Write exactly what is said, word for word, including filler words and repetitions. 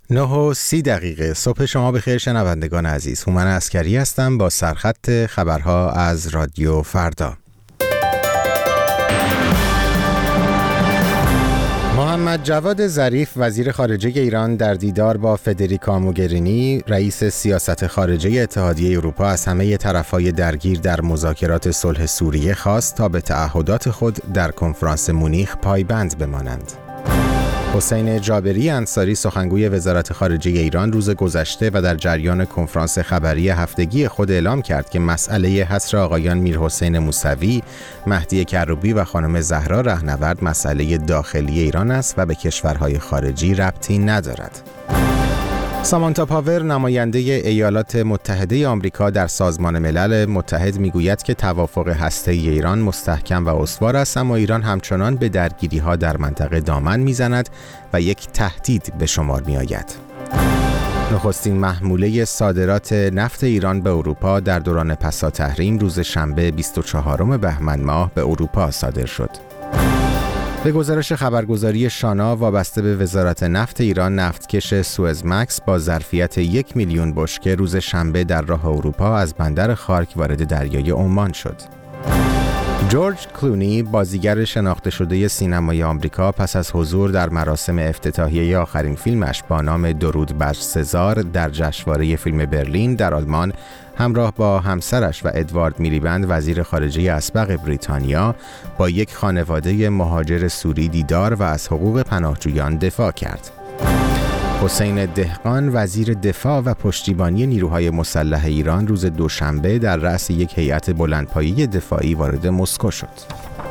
نه و سی دقیقه صبح شما بخیر شنوندگان عزیز. هومن عسکری هستم با سرخط خبرها از رادیو فردا. محمد جواد ظریف وزیر خارجه ایران در دیدار با فدریکا موگرینی رئیس سیاست خارجه اتحادیه اروپا از همه طرف‌های درگیر در مذاکرات صلح سوریه خواست تا به تعهدات خود در کنفرانس مونیخ پایبند بمانند. حسین جابری انصاری سخنگوی وزارت خارجه ایران روز گذشته و در جریان کنفرانس خبری هفتگی خود اعلام کرد که مسئله حصر آقایان میرحسین موسوی، مهدی کروبی و خانم زهرا رهنورد مسئله داخلی ایران است و به کشورهای خارجی ربطی ندارد. سامانتا پاور نماینده ایالات متحده آمریکا در سازمان ملل متحد میگوید که توافق هسته‌ای ایران مستحکم و استوار است، اما ایران همچنان به درگیری‌ها در منطقه دامن میزند و یک تهدید به شمار میآید. نخستین محموله صادرات نفت ایران به اروپا در دوران پساتحریم روز شنبه بیست و چهارم بهمن ماه به اروپا صادر شد. به گزارش خبرگزاری شانا وابسته به وزارت نفت ایران، نفتکش سوئزمکس با ظرفیت یک میلیون بشکه روز شنبه در راه اروپا از بندر خارک وارد دریای عمان شد. جورج کلونی بازیگر شناخته شده سینمای آمریکا پس از حضور در مراسم افتتاحیه آخرین فیلمش با نام درود بر سزار در جشنواره فیلم برلین در آلمان همراه با همسرش و ادوارد میلیبند وزیر خارجه اسبق بریتانیا با یک خانواده مهاجر سوری دیدار و از حقوق پناهجویان دفاع کرد. حسین دهقان وزیر دفاع و پشتیبانی نیروهای مسلح ایران روز دوشنبه در رأس یک هیئت بلندپایه دفاعی وارد مسکو شد.